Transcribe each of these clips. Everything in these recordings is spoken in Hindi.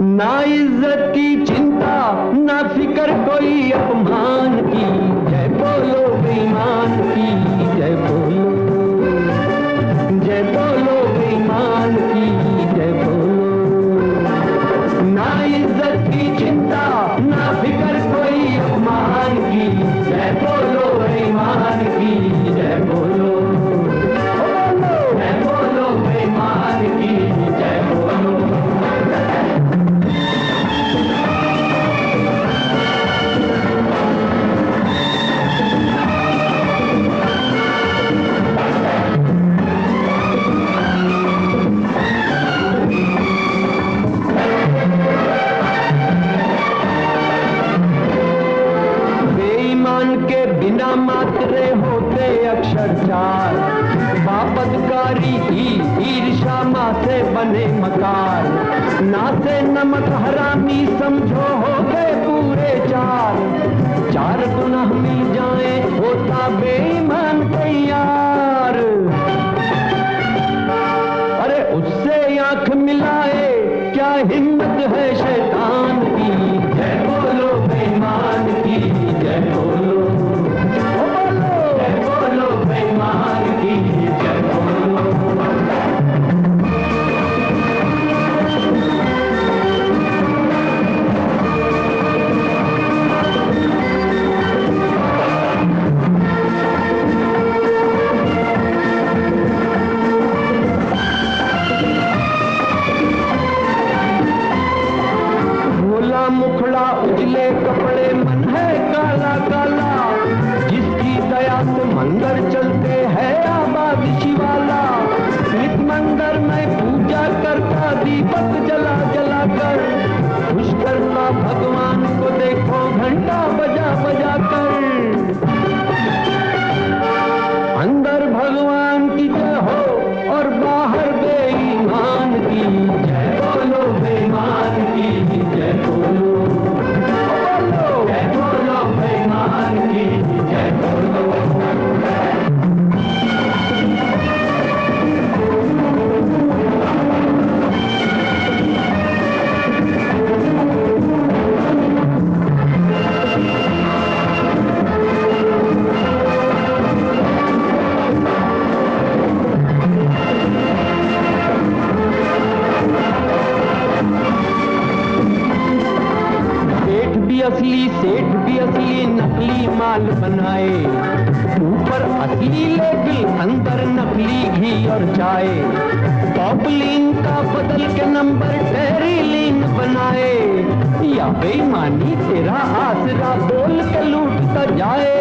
ना इज्जत की चिंता ना फिकर कोई अपमान की, जय बोलो बेईमान की, जय बोलो, जय बोलो बेईमान की, जय बोलो। ना इज्जत की चिंता ना फिकर कोई अपमान की, जय बोलो बेईमान की, जय बोलो, जय बोलो बेईमान की, जय बोलो। के बिना मात्रे होते अक्षर चार, बापतकारी ही ईर्षा माँ से बने मकार, ना से नमक हरामी समझो हो गए पूरे चार, चार गुनाह मिल जाए होता बेईमान तैयार, अरे उससे आंख मिलाए क्या हिम्मत है शैतान की, जय बोलो बेईमान की, जय बोलो, जय बोलो बेईमान की, जय बोलो। मुखड़ा उजले कपड़े मन है काला काला, जिसकी दया से मंदिर चलते हैं आबाद शिवाला, नित मंदिर में पूजा करता दीपक जला जला कर, खुश करता भगवान को देखो घंटा बजा बजा कर, अंदर भगवान की जय हो और बाहर बेईमान की, जय बोलो बेईमान की, जय बोलो, जय बोलो बेईमान की, जय बोलो। असली सेठ भी असली नकली माल बनाए, ऊपर असली लेबिल अंदर नकली घी और चाय, पॉपलीन का बदल के नंबर टेरिलीन बनाए, या बेईमानी तेरा आसरा बोल के लूटता जाए,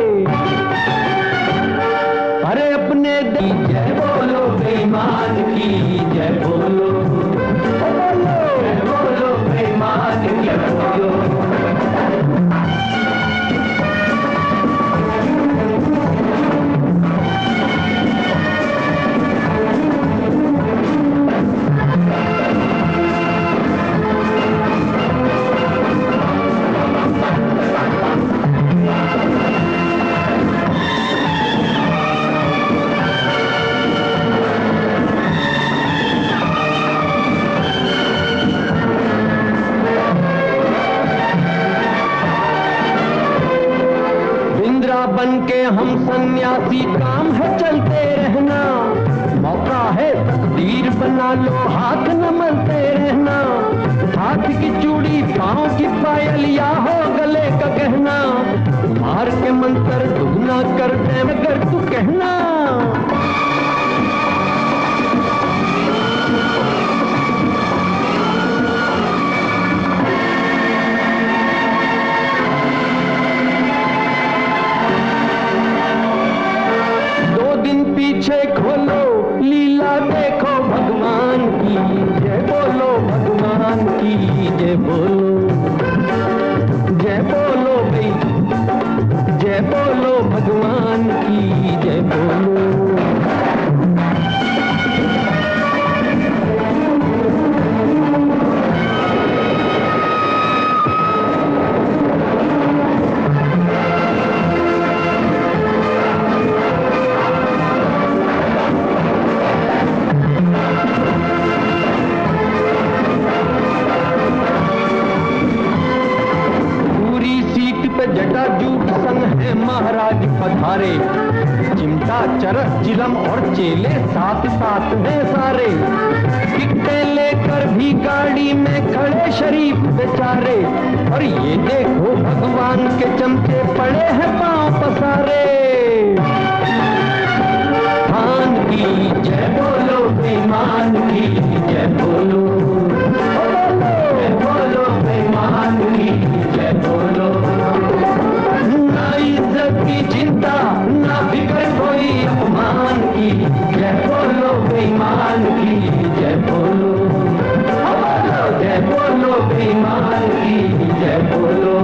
अरे अपने जय बोलो बेईमान की, जय बोलो, जय बोलो बेईमान की, जय बोलो। बन के हम सन्यासी काम है चलते रहना, मौका है तकदीर बना लो हाथ न मलते रहना, हाथ की चूड़ी पांव की पायल या हो गले का गहना, मार के मंत्र दुगना कर दे मगर तू कहना, पीछे खोलो लीला देखो भगवान की, जय बोलो भगवान की, जय बोलो, जय बोलो भाई, जय बोलो भगवान की, जय बोलो। महाराज पधारे, चिमटा चरस चिलम और चेले साथ साथ हैं सारे। टिकटें लेकर भी गाड़ी में खड़े शरीफ बेचारे, और ये देखो भगवान के चमचे पड़े हैं पांव पसारे। खान की जय बोलो, बेईमान की जय बोलो, जय बोलो बेईमान की जय बोलो। ना इज्जत की चिंता, ना फिक्र कोई अपमान की, जय बोलो बेईमान की जय बोलो, जय बोलो बेईमान की जय बोलो।